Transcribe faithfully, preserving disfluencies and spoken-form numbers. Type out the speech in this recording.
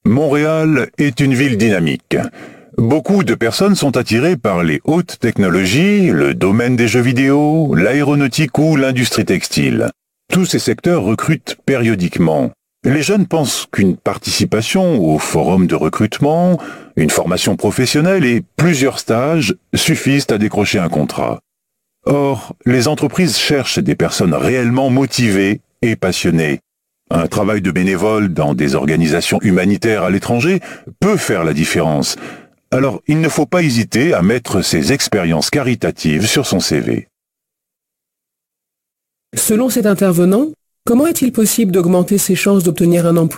Montréal est une ville dynamique. Beaucoup de personnes sont attirées par les hautes technologies, le domaine des jeux vidéo, l'aéronautique ou l'industrie textile. Tous ces secteurs recrutent périodiquement. Les jeunes pensent qu'une participation au forum de recrutement, une formation professionnelle et plusieurs stages suffisent à décrocher un contrat. Or, les entreprises cherchent des personnes réellement motivées et passionnées. Un travail de bénévole dans des organisations humanitaires à l'étranger peut faire la différence. Alors, il ne faut pas hésiter à mettre ses expériences caritatives sur son C V. Selon cet intervenant, comment est-il possible d'augmenter ses chances d'obtenir un emploi ?